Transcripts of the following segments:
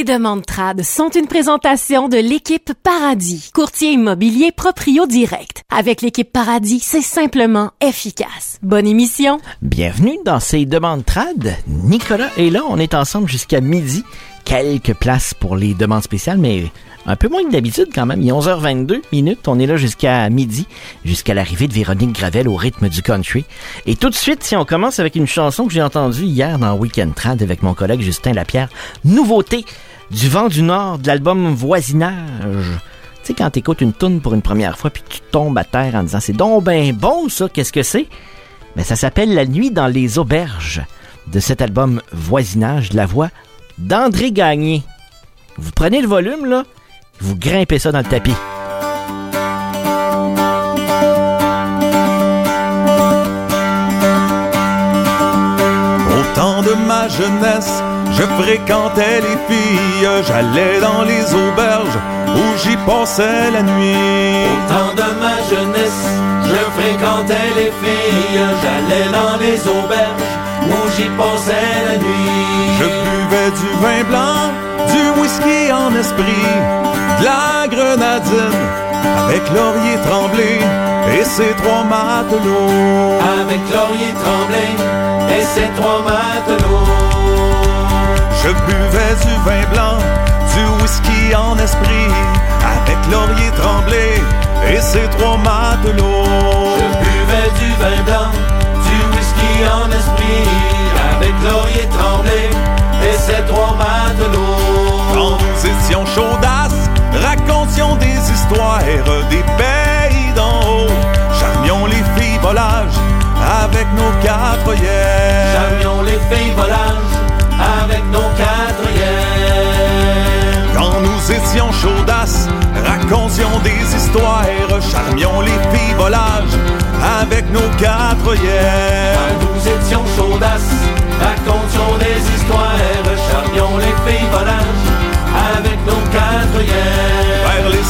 Les demandes trad sont une présentation de l'équipe Paradis, courtier immobilier proprio direct. Avec l'équipe Paradis, c'est simplement efficace. Bonne émission. Bienvenue dans ces demandes trad. Nicolas est là, on est ensemble jusqu'à midi. Quelques places pour les demandes spéciales, mais un peu moins que d'habitude quand même. Il est 11h22 minutes, on est là jusqu'à midi, jusqu'à l'arrivée de Véronique Gravel au rythme du country. Et tout de suite, si on commence avec une chanson que j'ai entendue hier dans Weekend Trad avec mon collègue Justin Lapierre, nouveauté du Vent du Nord de l'album Voisinage. Tu sais, quand t'écoutes une toune pour une première fois puis tu tombes à terre en disant « C'est donc ben bon ça, qu'est-ce que c'est? » Ben, ça s'appelle « La nuit dans les auberges » de cet album Voisinage, de la voix d'André Gagné. Vous prenez le volume, là, vous grimpez ça dans le tapis. Au temps de ma jeunesse, je fréquentais les filles, j'allais dans les auberges où j'y passais la nuit. Au temps de ma jeunesse, je fréquentais les filles, j'allais dans les auberges où j'y passais la nuit. Je buvais du vin blanc, du whisky en esprit, de la grenadine, avec Laurier Tremblay et ses trois matelots. Avec Laurier Tremblay et ses trois matelots. Je buvais du vin blanc, du whisky en esprit, avec Laurier Tremblay et ses trois matelots. Je buvais du vin blanc, du whisky en esprit, avec Laurier Tremblay et ses trois matelots. Quand nous étions chaudasses, racontions des histoires des pays d'en haut. Charmions les filles volages avec nos quatre yeux. Charmions les filles volages avec nos quatre yeux. Quand nous étions chaudasses, racontions des histoires. Charmions les filles volages avec nos quatre yeux. Quand nous étions chaudasses, racontions des histoires. Charmions les filles volages avec nos quatre yeux. Vers les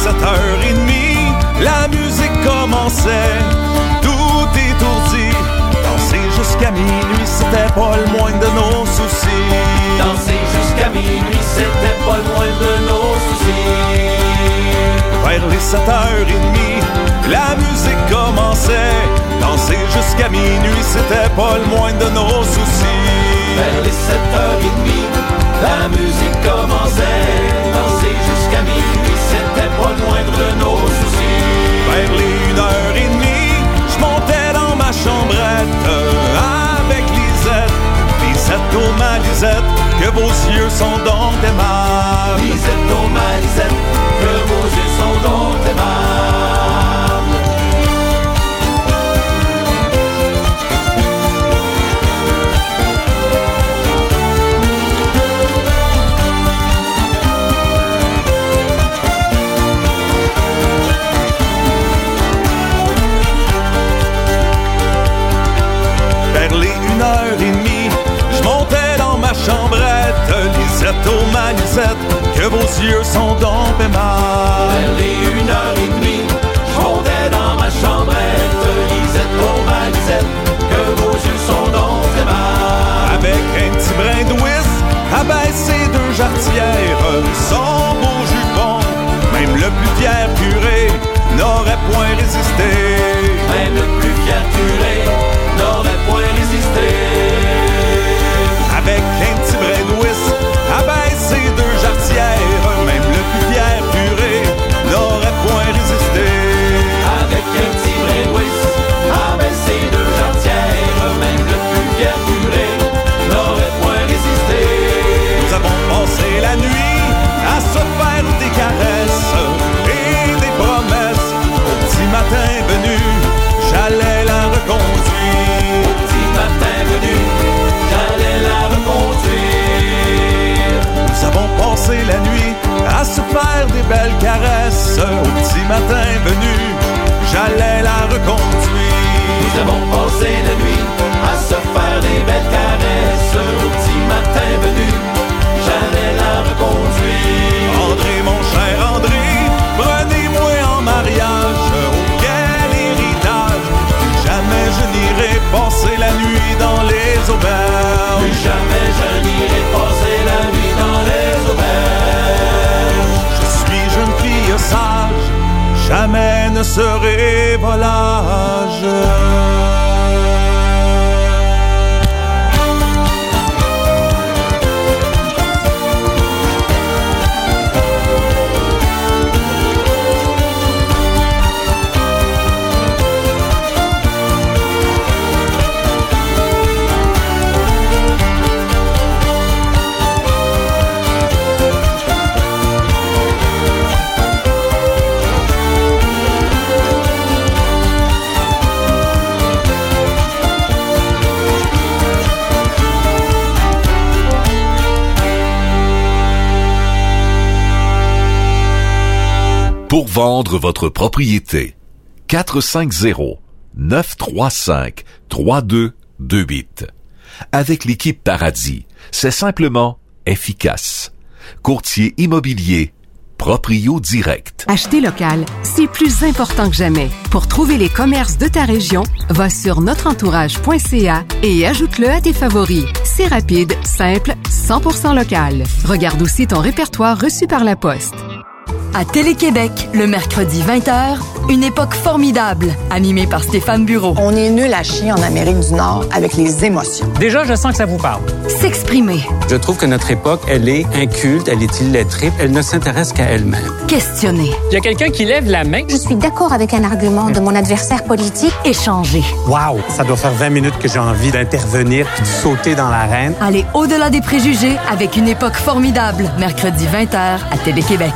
7h30, la musique commençait. Tout étourdi, danser jusqu'à minuit, c'était pas le moindre de nos soucis. Danser jusqu'à minuit, c'était pas le moindre de nos soucis. Vers les 7h30, la musique commençait. Danser jusqu'à minuit, c'était pas le moindre de nos soucis. Vers les 7h30, la musique commençait. Danser jusqu'à minuit, c'était pas le moindre de nos soucis. Vers les 1h30, je montais dans ma chambrette avec Lisette. Lisette, oh ma Lisette, que vos yeux sont donc aimables. Lisette, oh ma Lisette, que vos yeux sont donc aimables. Vers les 1h30, je montais dans ma chambrette. Lisette, oh ma Lisette, que vos yeux sont donc aimables. Vers les 1h30, je montais dans ma chambrette. Lisette, oh ma Lisette, que vos yeux sont donc aimables. Avec un petit brin de whisk, abaissé deux jarretières, son beau jupon, même le plus fier curé n'aurait point résisté. Même le plus fier curé n'aurait point résisté. Avec un petit brin de whisk, abaissé deux jarretières, même le plus fier curé n'aurait point résisté. Avec un petit brin de whisk, abaissé deux jarretières, même le plus fier curé n'aurait point résisté. Nous avons passé la nuit à se faire des caresses et des promesses. Au petit matin venu, j'allais la reconduire. Au petit matin venu, j'allais la reconduire. Nous avons passé la nuit à se faire des belles caresses. Au petit matin venu, j'allais la reconduire. Nous avons passé la nuit à se faire des belles caresses. Au petit matin venu, j'allais la reconduire. André, mon cher André, prenez-moi en mariage. Auquel héritage, plus jamais je n'irai passer la nuit dans les auberges. Plus jamais je n'irai passer la nuit dans les auberges. serai volage. Pour vendre votre propriété, 450-935-3228. Avec l'équipe Paradis, c'est simplement efficace. Courtier immobilier, Proprio Direct. Acheter local, c'est plus important que jamais. Pour trouver les commerces de ta région, va sur notreentourage.ca et ajoute-le à tes favoris. C'est rapide, simple, 100% local. Regarde aussi ton répertoire reçu par la poste. À Télé-Québec, le mercredi 20h, une époque formidable, animée par Stéphane Bureau. On est nul à chier en Amérique du Nord avec les émotions. Déjà, je sens que ça vous parle. S'exprimer. Je trouve que notre époque, elle est inculte, elle est illettrée, elle ne s'intéresse qu'à elle-même. Questionner. Il y a quelqu'un qui lève la main. Je suis d'accord avec un argument de mon adversaire politique. Échanger. Wow! Ça doit faire 20 minutes que j'ai envie d'intervenir puis de sauter dans l'arène. Aller au-delà des préjugés avec une époque formidable, mercredi 20h à Télé-Québec.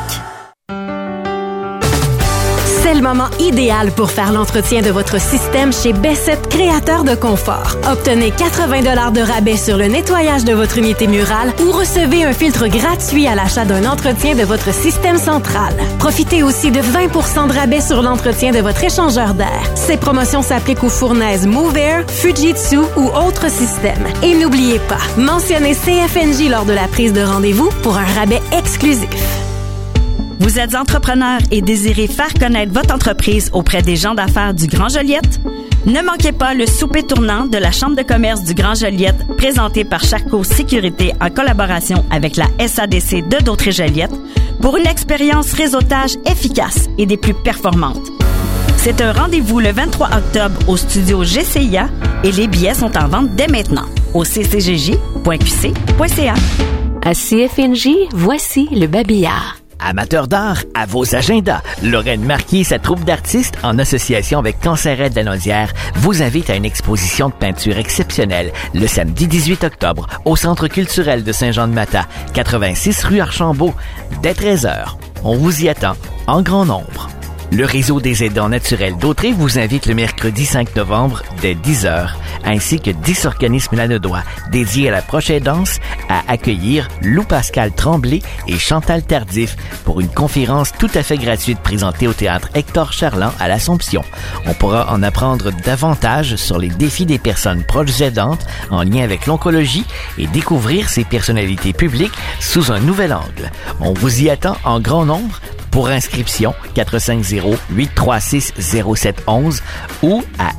C'est le moment idéal pour faire l'entretien de votre système chez Bessette Créateur de Confort. Obtenez 80 $ de rabais sur le nettoyage de votre unité murale ou recevez un filtre gratuit à l'achat d'un entretien de votre système central. Profitez aussi de 20 % de rabais sur l'entretien de votre échangeur d'air. Ces promotions s'appliquent aux fournaises MoveAir, Fujitsu ou autres systèmes. Et n'oubliez pas, mentionnez CFNJ lors de la prise de rendez-vous pour un rabais exclusif. Vous êtes entrepreneur et désirez faire connaître votre entreprise auprès des gens d'affaires du Grand Joliette? Ne manquez pas le souper tournant de la Chambre de commerce du Grand Joliette, présenté par Charcot Sécurité en collaboration avec la SADC de Dautrey-Joliette, pour une expérience réseautage efficace et des plus performantes. C'est un rendez-vous le 23 octobre au studio GCIA et les billets sont en vente dès maintenant au ccjj.qc.ca. À CFNJ, voici le babillard. Amateurs d'art, à vos agendas. Lorraine Marquis et sa troupe d'artistes, en association avec Canceret de la Naudière, vous invite à une exposition de peinture exceptionnelle le samedi 18 octobre au Centre culturel de Saint-Jean-de-Mata, 86 rue Archambault, dès 13h. On vous y attend, en grand nombre. Le réseau des aidants naturels d'Autrey vous invite le mercredi 5 novembre dès 10h, ainsi que 10 organismes lanaudois dédiés à la prochaine danse à accueillir Lou Pascal Tremblay et Chantal Tardif pour une conférence tout à fait gratuite présentée au théâtre Hector Charland à l'Assomption. On pourra en apprendre davantage sur les défis des personnes proches aidantes en lien avec l'oncologie et découvrir ces personnalités publiques sous un nouvel angle. On vous y attend en grand nombre. Pour inscription, 450-836-0711 ou à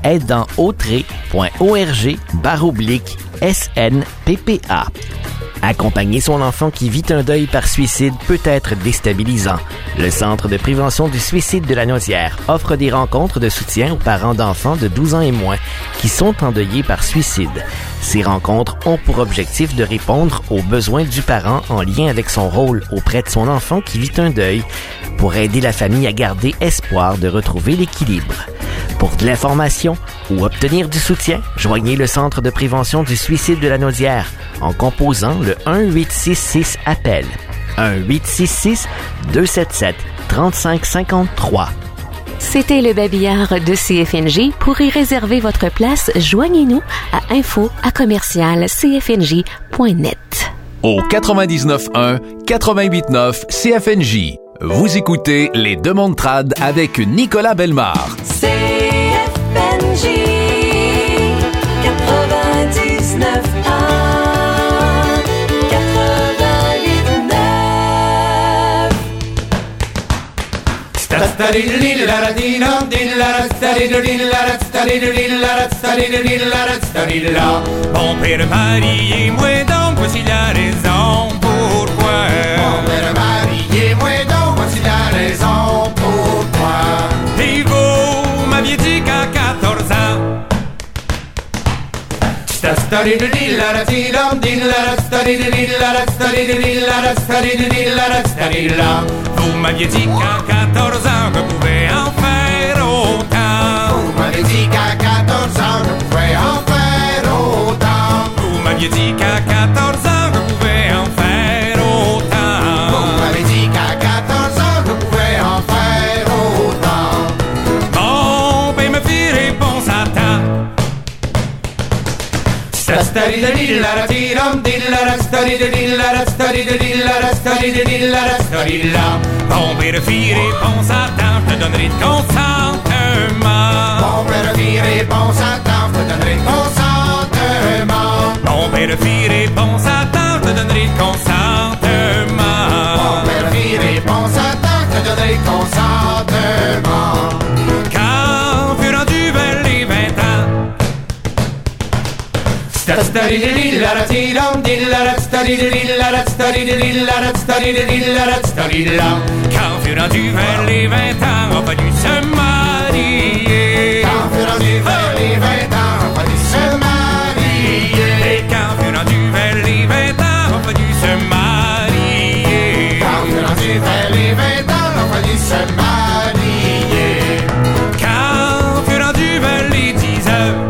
aidantautray.org/SNPPA. Accompagner son enfant qui vit un deuil par suicide peut être déstabilisant. Le Centre de prévention du suicide de la Naudière offre des rencontres de soutien aux parents d'enfants de 12 ans et moins qui sont endeuillés par suicide. Ces rencontres ont pour objectif de répondre aux besoins du parent en lien avec son rôle auprès de son enfant qui vit un deuil pour aider la famille à garder espoir de retrouver l'équilibre. Pour de l'information ou obtenir du soutien, joignez le Centre de prévention du suicide de la Naudière en composant le 1-866-APPEL. 1-866-277-3553. C'était le babillard de CFNJ. Pour y réserver votre place, joignez-nous à info@commercialcfnj.net. Au 99.1, 88.9 CFNJ. Vous écoutez Les Demandes Trad avec Nicolas Bellemare. CFNJ 99.1 Mon père mariez-moi donc, voici la raison pourquoi. Mon père mariez-moi donc, voici la raison pourquoi. Et vous Vous m'aviez dit qu'à 14 ans je pouvais en faire autant. Vous m'aviez dit qu'à 14 ans je pouvais en faire autant. Vous m'aviez dit qu'à 14 ans je pouvais en faire autant. Vous m'aviez dit qu'à 14 ans je pouvais en faire autant. Bon, ben me fit réponse à temps. Bon, ben me fit réponse à temps, je te donnerai de consentement. Bon, ben me fit réponse à temps, je te donnerai de consentement. Bon, ben me fit réponse à temps, je te donnerai de consentement. Bon, ben me fit réponse à temps, je te donnerai de consentement. Quand fut rendu vers les 20 ans, quand fut rendu vers les 20 ans, on a fallu se marier. Quand fut rendu vers les 20 ans, on a fallu se marier. Et quand fut rendu vers les 20 ans, on a fallu se marier. Quand fut rendu vers les 20 ans, on a fallu se marier. Quand fut rendu vers les 10 heures,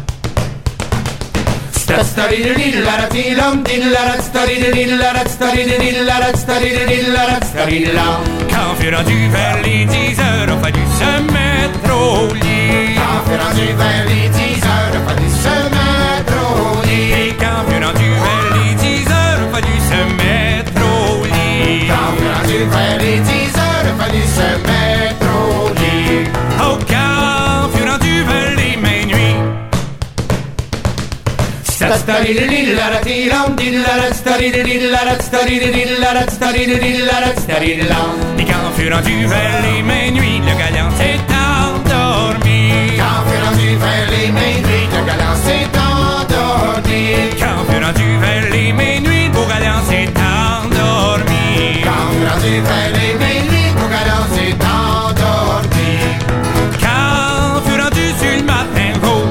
quand fut rendu vers les 10 heures, on a fallu se mettre au lit. Quand fut rendu vers les 10 heures, on a fallu se mettre au lit. Et quand fut rendu vers les 10 heures, on a fallu se mettre au lit. Quand fut rendu vers les 10 heures, on a fallu se mettre au lit. Oh, quand fut rendu vers les minuit, et quand fut rendu vers les minuit, le galant s'est endormi. Quand fut rendu vers les minuit, le galant s'est endormi. Quand fut rendu vers les minuit, le galant s'est endormi. Quand fut rendu vers les minuit, le galant s'est endormi. Quand fut rendu sur le matin rouge,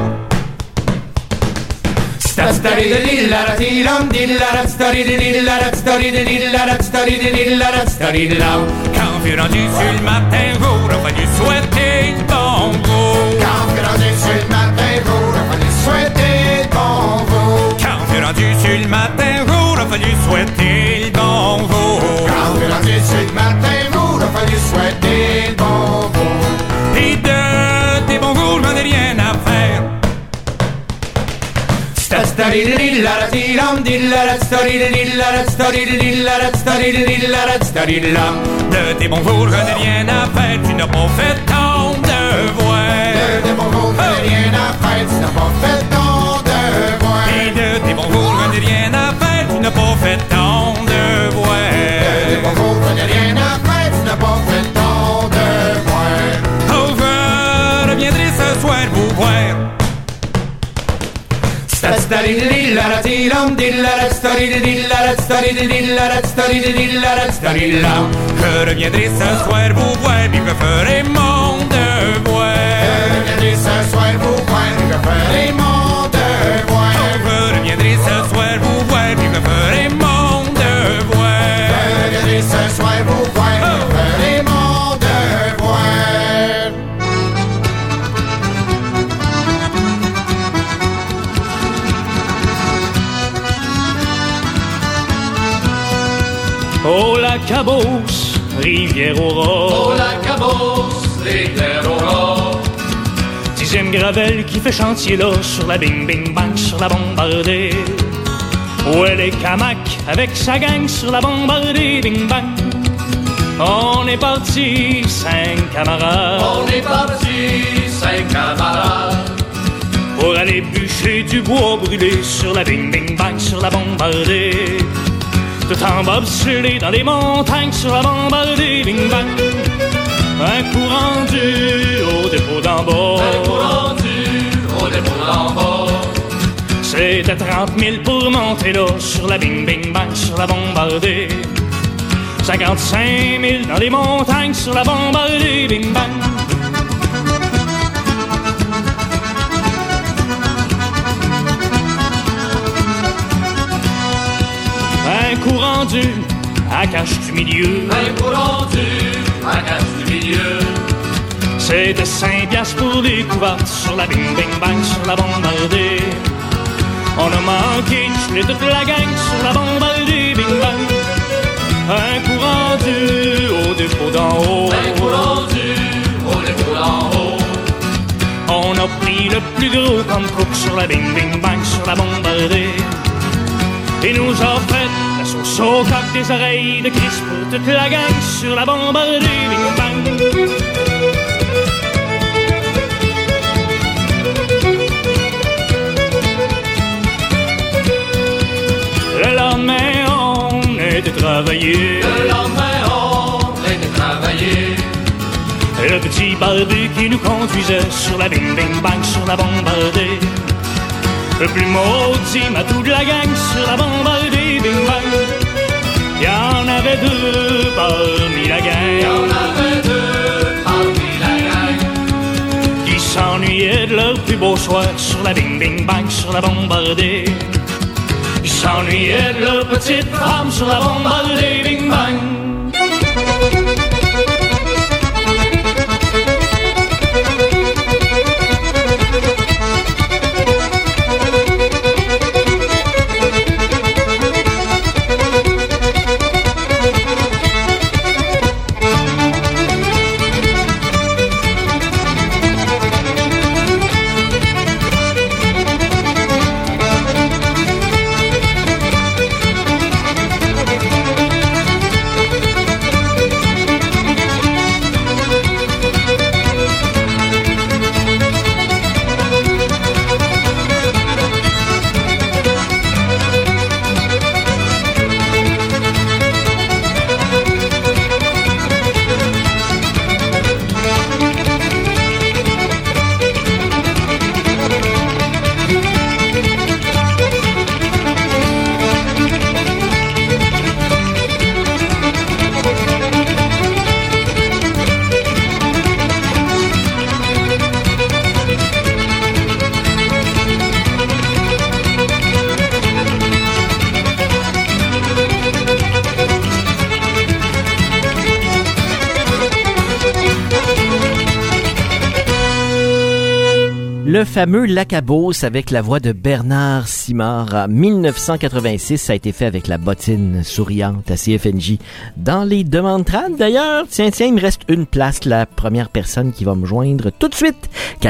quand fut rendu sur le matin jour, on a fallu souhaiter le bon jour. Quand fut rendu sur le matin jour, on a fallu souhaiter le bon jour. Quand fut rendu sur le matin jour, on a fallu souhaiter le bon jour. Quand fut rendu sur le matin jour, on a fallu souhaiter le bon jour. Et de tes bons jours, j'en ai rien à faire. De tes bons jours, je n'ai rien à faire, tu n'as pas fait ton devoir. De tes bons jours, je n'ai rien à faire, tu n'as pas fait ton devoir. Et de tes bons jours, je n'ai rien à faire, tu n'as pas fait ton devoir. De tes bons jours, je n'ai rien à faire, tu n'as pas fait ton devoir. Oh, je reviendrai ce soir vous voir. Je reviendrai ce soir vous voir, puis je ferai mon devoir. Je reviendrai ce soir vous voir, puis je ferai mon devoir. Je reviendrai ce soir vous voir, puis je ferai mon devoir. Je reviendrai ce soir vous voir, puis je ferai mon devoir. Oh la cabosse, rivière aurore. Oh la cabosse, rivière aurore. 10e Gravel qui fait chantier là, sur la bing bing bang, sur la bombardée. Où elle est Camac avec sa gang sur la bombardée, bing bang. On est parti 5 camarades. On est parti 5 camarades. Pour aller bûcher du bois brûlé sur la bing bing bang, sur la bombardée. Tout en bobsleigh dans les montagnes sur la bombardée, bing bang. Un coup rendu au dépôt d'en bas. Un coup rendu au dépôt d'en bas. C'était 30 000 pour monter là sur la bing bing bang, sur la bombardée. 55 000 dans les montagnes sur la bombardée, bing bang. rendu à cache du milieu. Un coup rendu à cache du milieu. C'était 5 piastres pour des couvertes sur la bing bing bang, sur la bombardée. On a manqué de geler toute la gang sur la bombardée bing bang. Un coup rendu au dépôt d'en haut. Un coup rendu au dépôt d'en haut. On a pris le plus gros comme cook sur la bing bing bang, sur la bombardée. Et nous a fait la sauce au coq des oreilles de Christ pour toute la gang sur la bombardée bing bang. Le lendemain, on était travaillé. Le lendemain, on était travaillé. Le petit barbu qui nous conduisait sur la bing bing bang, sur la bombardée. Le plus maudit matou de la gang sur la bombardée bing bang. Il y en avait 2 parmi la gang. Il y en avait 2 parmi la gang. Qui s'ennuyaient de leur plus beau soir sur la bing bing bang, sur la bombardée. Ils s'ennuyaient de leur petite femme sur la bombardée bing bang. Le fameux Lac à Beauce avec la voix de Bernard Simard en 1986, ça a été fait avec la bottine souriante à CFNJ. Dans les demandes trad, d'ailleurs, tiens, il me reste une place, la première personne qui va me joindre tout de suite.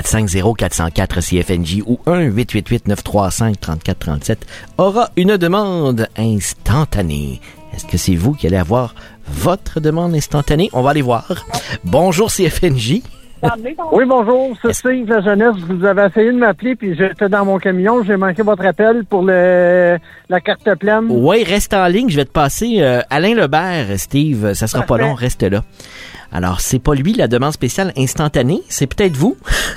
450-404-CFNJ ou 1-888-935-3437 aura une demande instantanée. Est-ce que c'est vous qui allez avoir votre demande instantanée? On va aller voir. Bonjour CFNJ. Oui, bonjour, c'est Steve La Jeunesse. Vous avez essayé de m'appeler, puis j'étais dans mon camion. J'ai manqué votre appel pour la carte pleine. Oui, reste en ligne. Je vais te passer Alain Lebert, Steve. Ça sera pas long, reste là. Alors, c'est pas lui, la demande spéciale instantanée. C'est peut-être vous.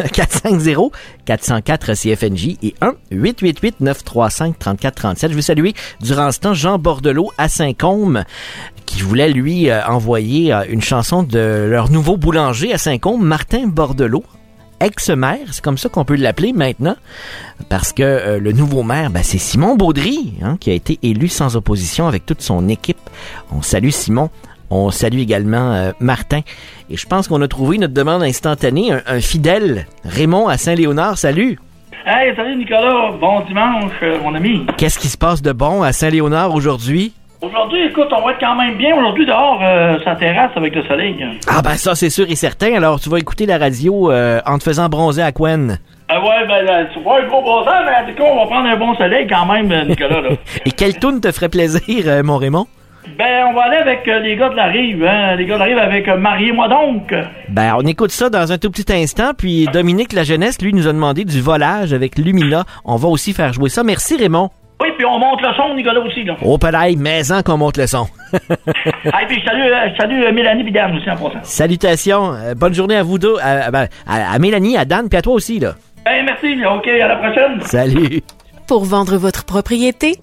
450-404-CFNJ et 1-888-935-3437. Je veux saluer durant ce temps Jean Bordelot à Saint-Côme, qui voulait, lui, envoyer une chanson de leur nouveau boulanger à Saint-Côme, Martin Bordelot, ex-maire, c'est comme ça qu'on peut l'appeler maintenant, parce que le nouveau maire, c'est Simon Baudry, qui a été élu sans opposition avec toute son équipe. On salue Simon, on salue également Martin, et je pense qu'on a trouvé notre demande instantanée, un fidèle, Raymond à Saint-Léonard, salut! Hey, salut Nicolas, bon dimanche, mon ami. Qu'est-ce qui se passe de bon à Saint-Léonard aujourd'hui? Aujourd'hui, écoute, on va être quand même bien aujourd'hui dehors, sa terrasse avec le soleil. Ah ça c'est sûr et certain. Alors tu vas écouter la radio en te faisant bronzer à Quen. Ouais, tu vois un gros bronzage, mais en tout cas, on va prendre un bon soleil quand même, Nicolas. Là. Et quelle toune te ferait plaisir, mon Raymond? On va aller avec les gars de la Rive, les gars de la Rive avec Mariez-moi donc. On écoute ça dans un tout petit instant, puis Dominique La Jeunesse, lui, nous a demandé du volage avec Lumina. On va aussi faire jouer ça. Merci, Raymond. Oui, puis on monte le son, Nicolas, aussi, là. Oh, pareil, mais-en qu'on monte le son. Puis je salue Mélanie Bidane aussi, en passant. Salutations. Bonne journée à vous deux. À Mélanie, à Dan, puis à toi aussi, là. Merci. OK, à la prochaine. Salut. pour vendre votre propriété,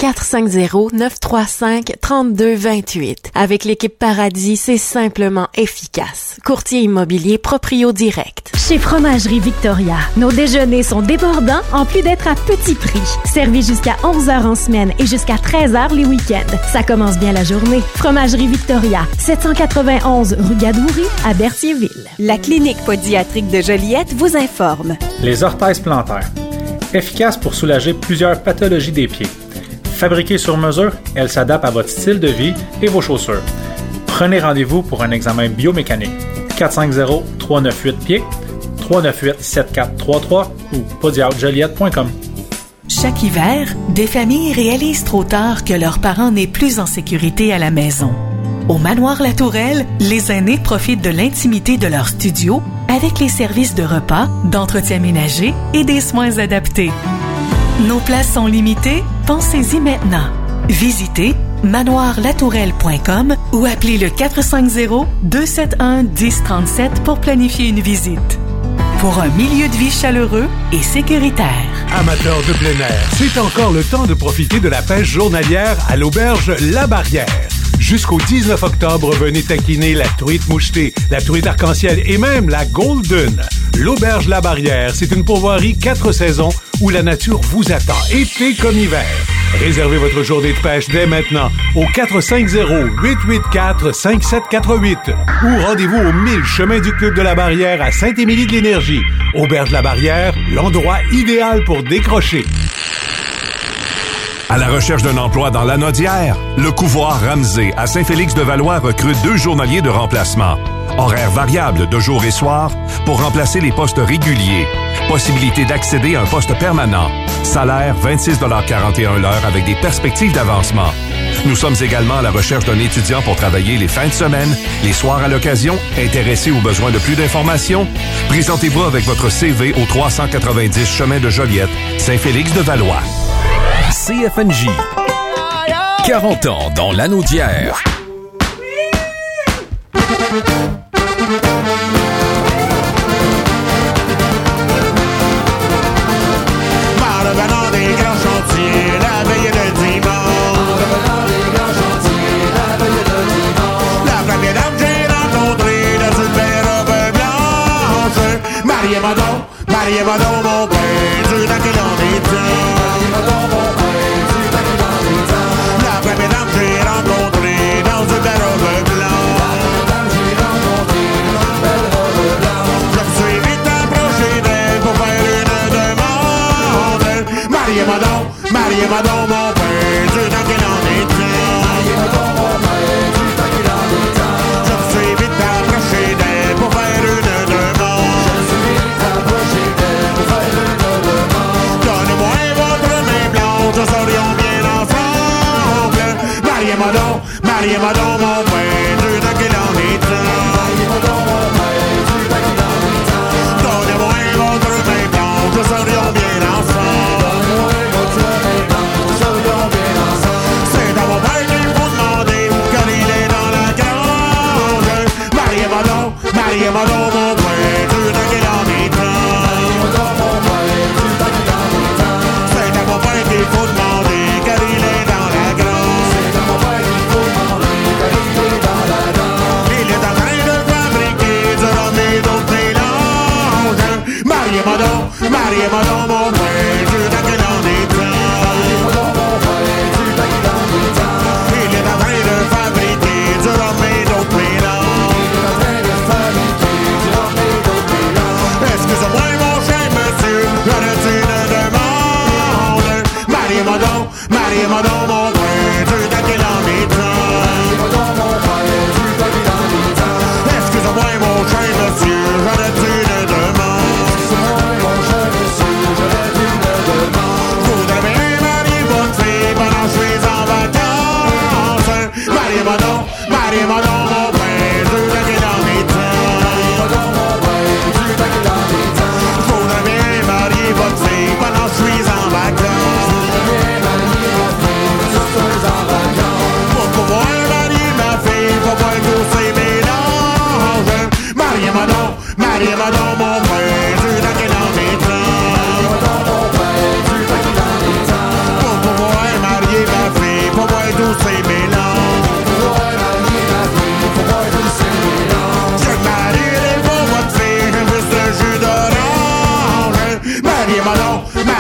450-935-3228. Avec l'équipe Paradis, c'est simplement efficace. Courtier immobilier Proprio Direct. Chez Fromagerie Victoria, nos déjeuners sont débordants en plus d'être à petit prix. Servis jusqu'à 11h en semaine et jusqu'à 13h les week-ends. Ça commence bien la journée. Fromagerie Victoria, 791 rue Gadoury à Berthierville. La clinique pédiatrique de Joliette vous informe. Les orthèses plantaires. Efficace pour soulager plusieurs pathologies des pieds. Fabriquée sur mesure, elle s'adapte à votre style de vie et vos chaussures. Prenez rendez-vous pour un examen biomécanique. 450-398-PIED, 398-7433 ou podiatrijoliette.com. Chaque hiver, des familles réalisent trop tard que leurs parents n'est plus en sécurité à la maison. Au Manoir La Tourelle, les aînés profitent de l'intimité de leur studio avec les services de repas, d'entretien ménager et des soins adaptés. Nos places sont limitées, pensez-y maintenant. Visitez manoirlatourelle.com ou appelez le 450-271-1037 pour planifier une visite. Pour un milieu de vie chaleureux et sécuritaire. Amateurs de plein air, c'est encore le temps de profiter de la pêche journalière à l'auberge La Barrière. Jusqu'au 19 octobre, venez taquiner la truite mouchetée, la truite arc-en-ciel et même la golden. L'auberge La Barrière, c'est une pourvoirie 4 saisons où la nature vous attend, été comme hiver. Réservez votre journée de pêche dès maintenant au 450-884-5748 ou rendez-vous au 1000 chemin du Club de la Barrière à Saint-Émilie-de-l'Énergie. Auberge La Barrière, l'endroit idéal pour décrocher. À la recherche d'un emploi dans l'Anaudière, le couvoir Ramsey à Saint-Félix-de-Valois recrute 2 journaliers de remplacement. Horaires variables de jour et soir pour remplacer les postes réguliers. Possibilité d'accéder à un poste permanent. Salaire 26,41 l'heure avec des perspectives d'avancement. Nous sommes également à la recherche d'un étudiant pour travailler les fins de semaine, les soirs à l'occasion. Intéressé ou besoin de plus d'informations? Présentez-vous avec votre CV au 390 chemin de Joliette, Saint-Félix-de-Valois. CFNJ. 40 ans dans l'Anaudière. Par le venant des grands chantiers, la veille de dimanche. Par le venant des grands chantiers, la veille de dimanche. La première dame que j'ai rencontrée dans une belle robe blanche. Mariez-moi donc, mon père, du temps qu'il en est temps. Mariez-moi donc, mon père, du temps qu'il en est temps. La première dame que j'ai rencontrée dans une belle robe blanche. La première dame que j'ai rencontrée dans une belle robe blanche. Je me suis vite approché d'elle pour faire une demande. Mariez-moi donc, mon père, du temps qu'il en est temps. Mariez-moi donc, mon père, du temps qu'il en est temps. Je me suis vite approché d'elle pour faire une demande. Je me suis vite approché d'elle pour faire une demande. Donnez-moi votre main blanche, nous serions bien ensemble. Mariez-moi donc, mon père, du temps qu'il en est temps. Mariez-moi donc, mon père, du temps qu'il en est temps. Donnez-moi votre main blanche, nous serions bien ensemble. Donnez-moi votre main blanche, nous serions bien ensemble. C'est à mon père qu'il faut demander, car il est dans la grange. Mariez-moi donc, mon père, du temps qu'il en est temps. Mariez-moi donc, mon père, du temps qu'il en est temps. C'est à mon père qu'il faut demander, car il est dans la grange. C'est à mon père qu'il faut demander, car il est dans la grange. Il est en train de fabriquer du rhum et d'autres mélanges. Mariez-moi donc, mon père, du temps qu'il en est temps. Mariez-moi donc, mon père, du temps qu'il en est temps. Il est en train de fabriquer du rhum et d'autres mélanges. Il est en train de fabriquer du rhum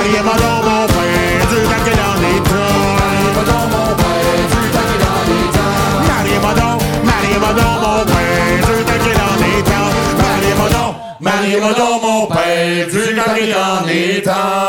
Marie-moi donc mon père, du temps que l'on est temps. Marie-moi donc mon père, du temps que l'on est temps. Marie-moi donc mon père, du temps que l'on est temps. Marie-moi donc mon père, du temps que l'on est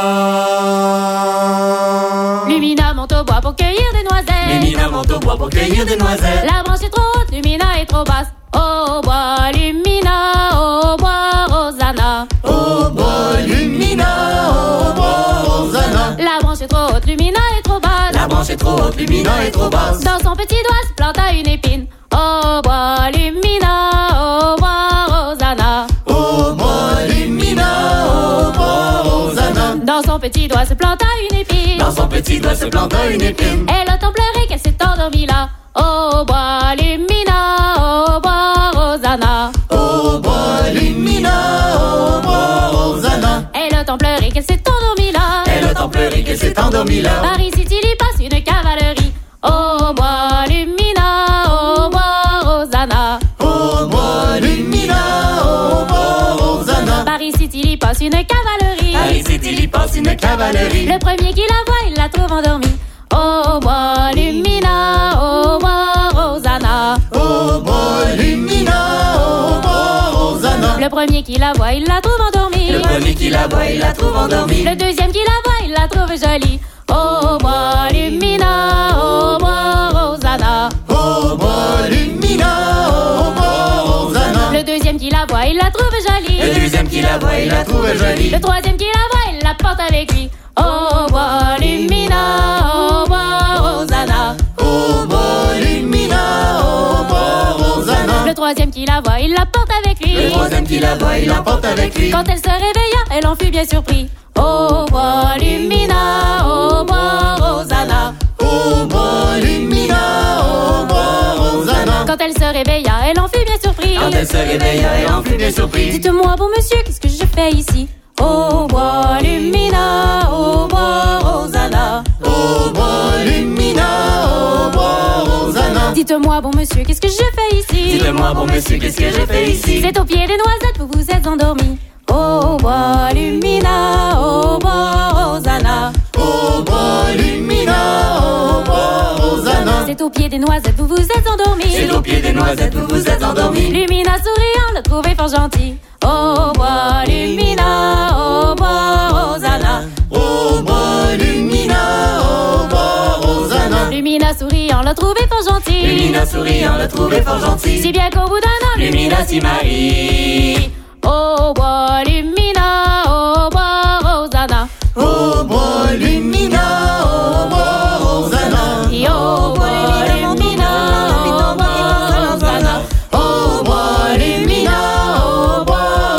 temps. Lumina monte au bois pour cueillir des noisettes. Lumina monte au bois pour cueillir des noisettes. La branche est trop haute, Lumina est trop basse. Au bois, Lumina, au bois, Rosanna. Au bois, Lumina, au bois, Rosanna. La branche est trop haute, Lumina est trop basse. La branche est trop haute, Lumina est trop basse. Dans son petit doigt se planta une épine. Au bois, Lumina, au bois, Rosanna. Au bois, Lumina, au bois, Rosanna. Dans son petit doigt se planta une épine. Dans son petit doigt se planta une épine. Elle a tant pleuré qu'elle s'est endormie là. Au bois, Lumina, au bois, Rosanna. Au bois, Lumina, au bois, Rosanna. Elle a tant pleuré qu'elle s'est endormie là. Elle a tant pleuré qu'elle s'est endormie là. Par ici, il y passe une cavalerie. Au bois, Lumina, au bois, Rosanna. Au bois, Lumina, au bois, Rosanna. Par ici, il y passe une cavalerie. Par ici, il y passe une cavalerie. Le premier qui la voit, il la trouve endormie. Au bois, Lumina, au bois, Rosanna. Au bois, Lumina, au bois, Rosanna. Le premier qui la voit, il la trouve endormie. Le premier qui la voit, il la trouve endormie. Le deuxième qui la voit, il la trouve jolie. Au bois, Lumina, au bois, Rosanna. Au bois, Lumina, au bois, Rosanna. Le deuxième qui la voit, il la trouve jolie. Le deuxième qui la voit, il la trouve jolie. Le troisième qui la voit, il la porte avec lui. Au bois, Lumina, au bois, Rosanna. Au bois, Lumina, au bois, Rosanna. Le troisième qui la voit, il la porte avec lui. Le troisième qui la voit, il la porte avec lui. Quand elle se réveilla, elle en fut bien surpris. Au bois, Lumina, au bois, Rosanna. Au bois, Lumina, au bois, Rosanna. Quand elle se réveilla, elle en fut bien surpris. Quand elle se réveilla, elle en fut bien surpris. Dites-moi, bon monsieur, qu'est-ce que je fais ici? Au bois, Lumina, au bois, Rosanna. Au bois, Lumina, au bois, Rosanna. Dites-moi, bon monsieur, qu'est-ce que je fais ici? Dites-moi, bon monsieur, qu'est-ce que je fais ici? C'est au pied des noisettes, vous vous êtes endormi. Au bois, Lumina, au bois, Rosanna. Au bois, Lumina, au bois, Rosanna. C'est au pied des noisettes, vous vous êtes endormi. C'est au pied des noisettes, vous vous êtes endormi. Lumina souriant, le trouvait fort gentil. Au bois, Lumina, au bois, Rosanna. Au bois, Lumina, au bois, Rosanna. Lumina souriant, le trouvait fort gentil. Lumina souriant, le trouvait fort gentil. Si bien qu'au bout d'un an, Lumina s'y marie. Au bois, Lumina, au bois, Rosanna. Au bois, Lumina, au bois, Rosanna. Et au bois, Lumina, au bois, Rosanna. Au bois, Lumina, au bois,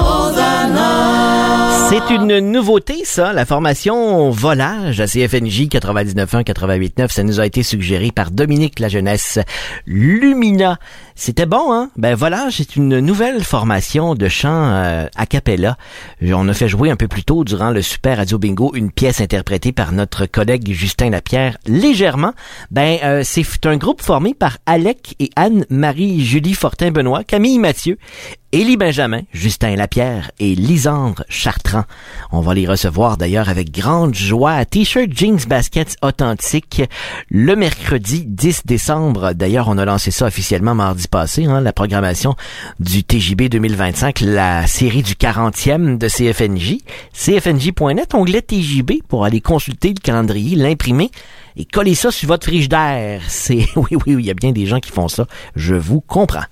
Rosanna. C'est une nouveauté, ça, la formation Volage à CFNJ 99.1, 88.9. Ça nous a été suggéré par Dominique La Jeunesse. Lumina. C'était bon, hein? Ben, Volage, c'est une nouvelle formation de chant a cappella. On a fait jouer un peu plus tôt, durant le Super Radio Bingo, une pièce interprétée par notre collègue Justin Lapierre, légèrement. Ben, c'est un groupe formé par Alec et Anne-Marie Julie Fortin-Benoît, Camille Mathieu, Élie Benjamin, Justin Lapierre et Lisandre Chartrand. On va les recevoir d'ailleurs avec grande joie à T-shirt Jeans Baskets Authentique le mercredi 10 décembre. D'ailleurs, on a lancé ça officiellement mardi passé, hein, la programmation du TJB 2025, la série du 40e de CFNJ. CFNJ.net, onglet TJB pour aller consulter le calendrier, l'imprimer et coller ça sur votre frigidaire. C'est, oui, il y a bien des gens qui font ça. Je vous comprends.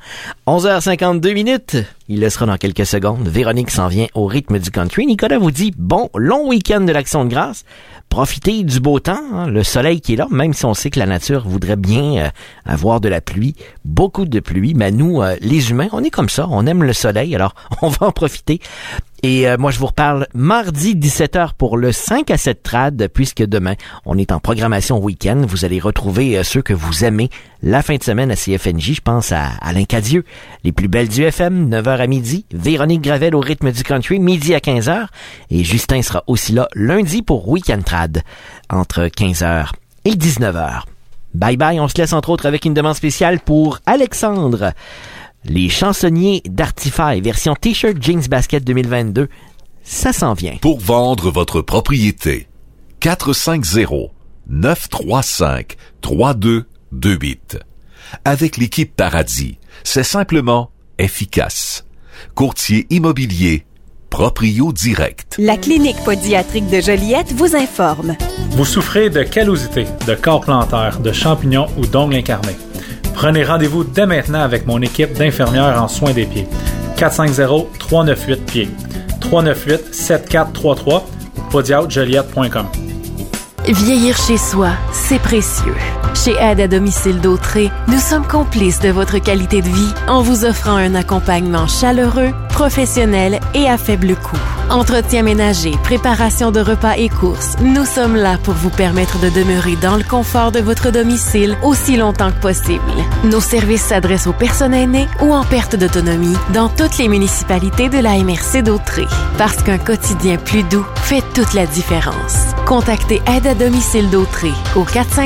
11h52 minutes. Il le sera dans quelques secondes. Véronique s'en vient au rythme du country. Nicolas vous dit, bon, long week-end de l'Action de grâce. Profitez du beau temps, hein, le soleil qui est là, même si on sait que la nature voudrait bien avoir de la pluie, beaucoup de pluie. Mais nous, les humains, on est comme ça. On aime le soleil, alors on va en profiter. Et moi, je vous reparle mardi 17h pour le 5 à 7 trad, puisque demain, on est en programmation week-end. Vous allez retrouver ceux que vous aimez la fin de semaine à CFNJ. Je pense à Alain Cadieux, les plus belles du FM, 9h à midi. Véronique Gravel au rythme du country, midi à 15h. Et Justin sera aussi là lundi pour Week-end Trad, entre 15h et 19h. Bye bye, on se laisse entre autres avec une demande spéciale pour Alexandre. Les chansonniers d'Artify, version T-shirt Jeans Basket 2022, ça s'en vient. Pour vendre votre propriété, 450-935-3228. Avec l'équipe Paradis, c'est simplement efficace. Courtier immobilier, Proprio Direct. La clinique pédiatrique de Joliette vous informe. Vous souffrez de callosité, de corps plantaire, de champignons ou d'ongles incarnés. Prenez rendez-vous dès maintenant avec mon équipe d'infirmières en soins des pieds. 450-398-PIEDS. 398-7433 ou podiatrijoliette.com. Vieillir chez soi, c'est précieux. Chez Aide à domicile d'Autré, nous sommes complices de votre qualité de vie en vous offrant un accompagnement chaleureux, professionnel et à faible coût. Entretien ménager, préparation de repas et courses, nous sommes là pour vous permettre de demeurer dans le confort de votre domicile aussi longtemps que possible. Nos services s'adressent aux personnes aînées ou en perte d'autonomie dans toutes les municipalités de la MRC d'Autré. Parce qu'un quotidien plus doux fait toute la différence. Contactez Aide à domicile d'Autré au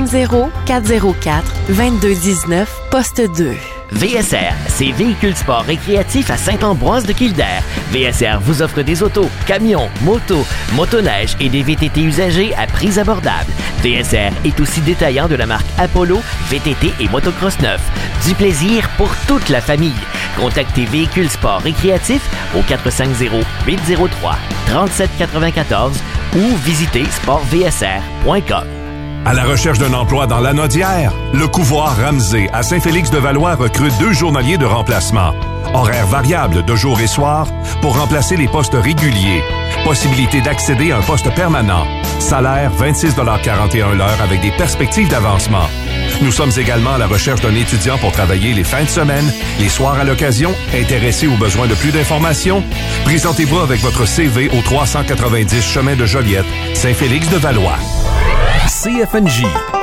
450-404-2219, poste 2. VSR, c'est véhicules sport récréatifs à Saint-Ambroise de Kildare. VSR vous offre des autos, camions, motos, motoneiges et des VTT usagés à prix abordable. VSR est aussi détaillant de la marque Apollo, VTT et motocross neuf. Du plaisir pour toute la famille. Contactez Véhicules sport récréatifs au 450-803-3794 ou visitez sportvsr.com. À la recherche d'un emploi dans l'Anaudière, le couvoir Ramsey à Saint-Félix-de-Valois recrute 2 journaliers de remplacement. Horaires variables de jour et soir pour remplacer les postes réguliers. Possibilité d'accéder à un poste permanent. Salaire 26,41 l'heure avec des perspectives d'avancement. Nous sommes également à la recherche d'un étudiant pour travailler les fins de semaine, les soirs à l'occasion. Intéressé ou besoin de plus d'informations? Présentez-vous avec votre CV au 390 chemin de Joliette, Saint-Félix-de-Valois. CFNJ.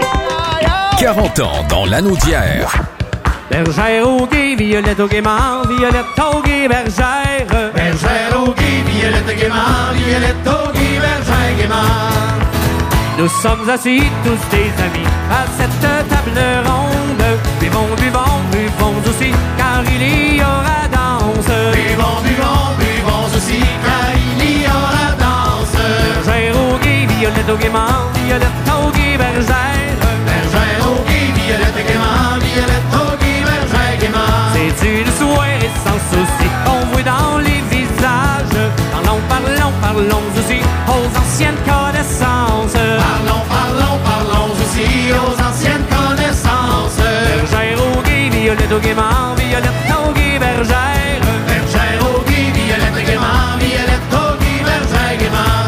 40 ans dans l'Anaudière. Bergère au gué, violette au gaiement, violette au gué, bergère. Bergère au gué, violette au gaiement, violette au gué, bergère gaiement. Nous sommes assis tous des amis à cette table ronde. Buvons, buvons, buvons aussi, car il y aura danse. Buvons, buvons, buvons aussi, car il y aura danse. Bergère au gué, violette au gaiement, violette au gué, bergère. Bergère au gué, violette au gaiement, violette au gué, bergère gaiement. C'est une soirée sans souci, on voit dans les visages. Parlons, parlons, parlons aussi aux anciennes connaissances. Parlons, parlons, parlons aussi aux anciennes connaissances. Bergère au gué, violette au gaiement, violette au gué, bergère. Bergère au gué, violette au gaiement, violette au gué, bergère gaiement.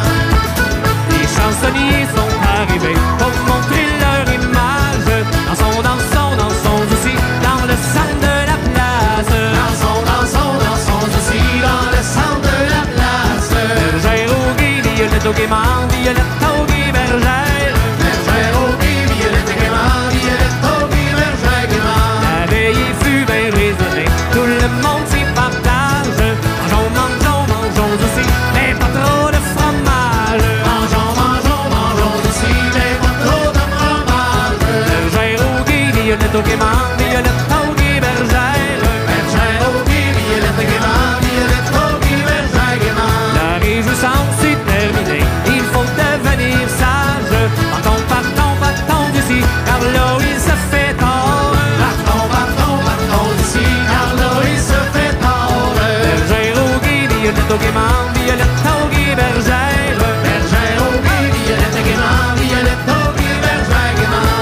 Les chansonniers sont arrivés pour montrer leur image. Dansons, dansons, dansons aussi dans le centre de la place. Dansons, dansons, dansons aussi dans le centre de la place. Bergère au gué, violette au gaiement, violette au gué, bergère. Bergère au gué, violette au gaiement, violette au gué, bergère gaiement. La veille fut bien raisonnée, tout le monde s'y partage. Mangeons, mangeons, mangeons aussi, mais pas trop de fromage. Mangeons, mangeons, mangeons aussi, mais pas trop de fromage. Bergère au gué, violette au gaiement, violette au gué, bergère. Bergère au gué, violette au gaiement, violette au gué, bergère gaiement. La réjouissance est terminée, il faut devenir sage. Partons, partons, partons d'ici, car là il se fait tard. Partons, partons, partons d'ici, car là il se fait tard. Bergère au gué, violette au gaiement, violette au gué, bergère. Bergère au gué, violette au gaiement, violette au gué, bergère gaiement.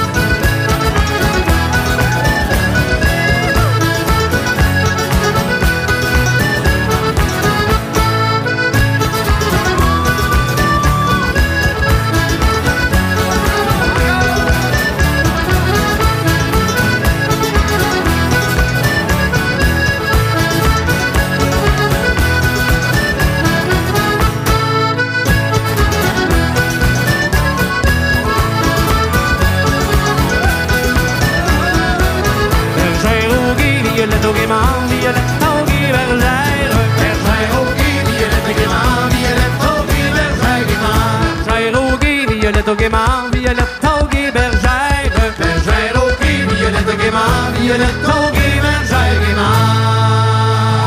Bergère au gué, violette au gaiement, violette au gué, bergère. Bergère au gué, violette au gaiement, violette au gué, bergère gaiement. Bergère au gué, violette au gaiement, violette au gué, bergère. Bergère au gué, violette au gaiement, violette au gué, bergère gaiement.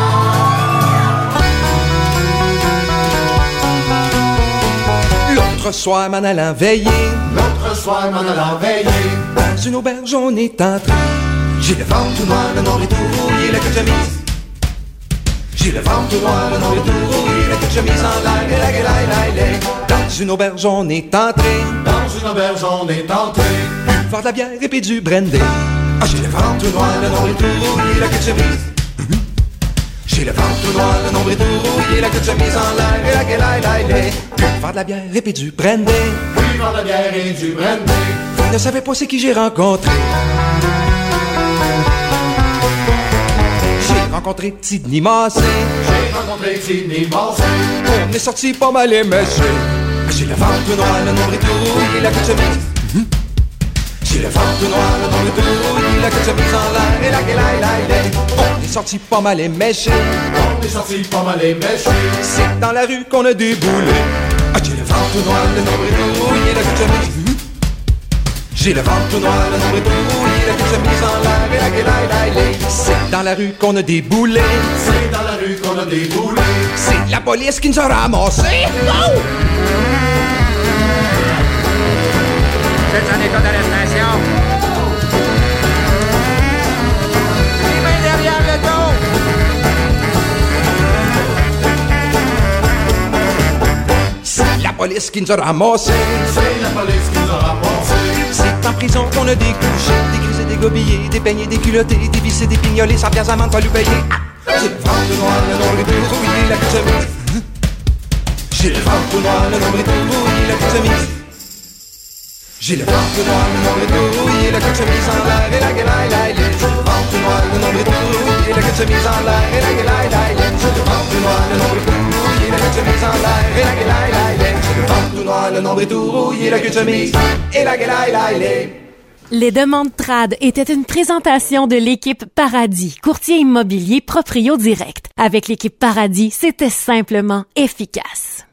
L'autre L'autre soir, m'en allant veiller. L'autre soir, m'en allant veiller. Dans une auberge, on est entré. J'ai le ventre tout noir, le nombril tout rouillé, la queue de chemise. J'ai le ventre tout noir, le nombril tout rouillé, la queue de chemise en l'air, et la gueule. Dans une auberge, on est entré. Dans une auberge, on est entré. Faire de la bière et puis du brandy. Ah, j'ai le ventre tout noir, le nombril tout rouillé, la queue de chemise. J'ai le ventre tout noir, le nombril tout rouillé, la queue de chemise en l'air, et la gueule. Faire de la bière et puis du brandy. Faire de la bière et du brandy. Vous ne savez pas c'est qui j'ai rencontré. J'ai rencontré Sidney Massé. J'ai rencontré Sidney Massé. On est sorti pas mal éméché. J'ai le ventre tout noir, le nombril tout rouillé, la queue de chemise. J'ai le ventre tout noir, le nombril tout rouillé, la queue de chemise en l'air, et la gueule. On est sorti pas mal éméché. On est sorti pas mal éméché. C'est dans la rue qu'on a déboulé. Ah, j'ai le ventre tout noir, le nombril tout rouillé, la queue de chemise. J'ai le ventre tout noir, le nombril tout rouillé, la queue de chemise en l'air, et la gueule. C'est dans la rue qu'on a déboulé. C'est dans la rue qu'on a déboulé. C'est la police qui nous a ramassés. Oh! Vous êtes en état d'arrestation. Les mains derrière le dos. C'est la police qui nous a ramassés. C'est la police qui nous a ramassés. C'est en prison qu'on a découché, dégrisé, dégobillé, dépeignés, déculottés, dévissés, dépignolés, sans pièces amende, pas lui payer. J'ai le ventre tout noir, le nombril tout rouillé, la queue de chemise. J'ai le ventre tout noir, le nombril tout rouillé, la queue de chemise. J'ai le ventre tout noir, le nombril tout rouillé, la queue de chemise en l'air, et la gueule. J'ai le ventre tout noir, le nombril tout rouillé, la queue de chemise en l'air, et la gueule. J'ai le ventre tout noir, le nombril tout rouillé, la queue de chemise en l'air, et la gueule. J'ai le ventre tout noir, le nombril tout rouillé, la queue de chemise, et la gueule. Les demandes trad étaient une présentation de l'équipe Paradis, courtier immobilier proprio direct. Avec l'équipe Paradis, c'était simplement efficace.